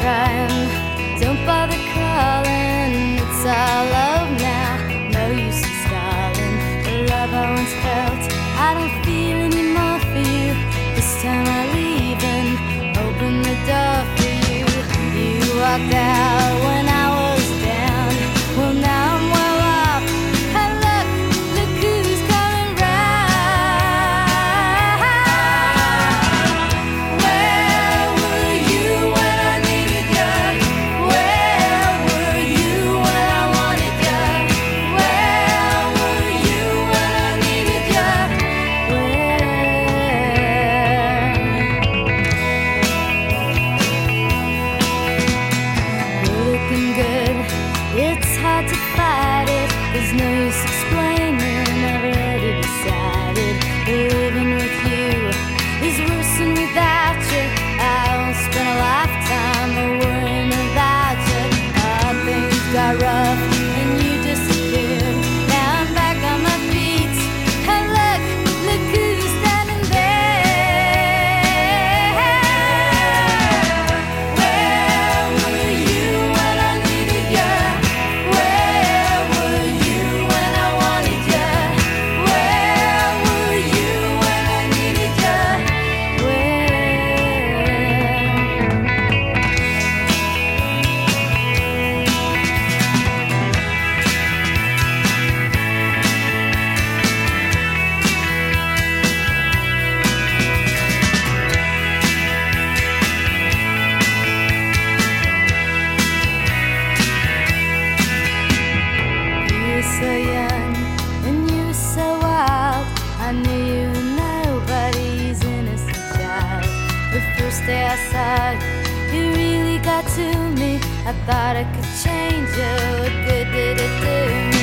crying, don't bother calling. It's all over now, no use in stalling. The love I once felt, I don't feel anymore for you. This time I'm leaving, open the door for you. You walked out when I was down, well now I'm well off. And look who's coming round. Where were you when I needed you? Where were you when I wanted you? Where were you when I needed you? We're looking good, it's hard to fight it. There's no use explaining, I've already decided. Living with you is worse than without you. I won't spend a lifetime worrying about you. Things got rough and you disappeared. Now I'm back on my feet, and look who's standing there. Where were you when I needed you? Where were you when I wanted you? Where were you when I needed you? You were so young and you were so wild. I knew you were nobody's innocent child. The first day I saw it, it really got to me. I thought I could change you. What good did it do me?